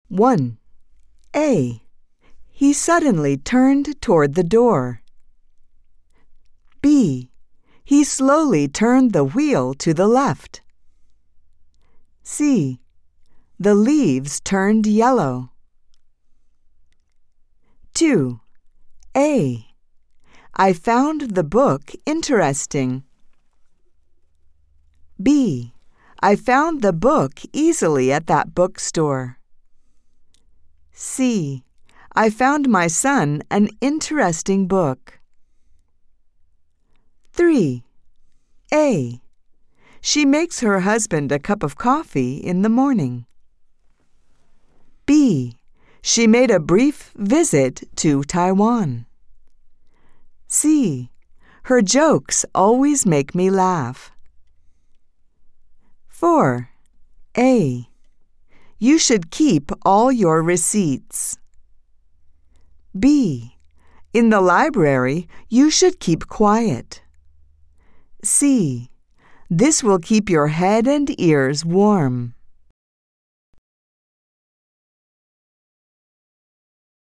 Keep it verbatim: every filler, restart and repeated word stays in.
one. A. He suddenly turned toward the door. B. He slowly turned the wheel to the left. C. The leaves turned yellow. two. A. I found the book interesting. B. I found the book easily at that bookstore. C. I found my son an interesting book. three. A. She makes her husband a cup of coffee in the morning. B. She made a brief visit to Taiwan. C. Her jokes always make me laugh. four. A. You should keep all your receipts. B. In the library, you should keep quiet. C. This will keep your head and ears warm.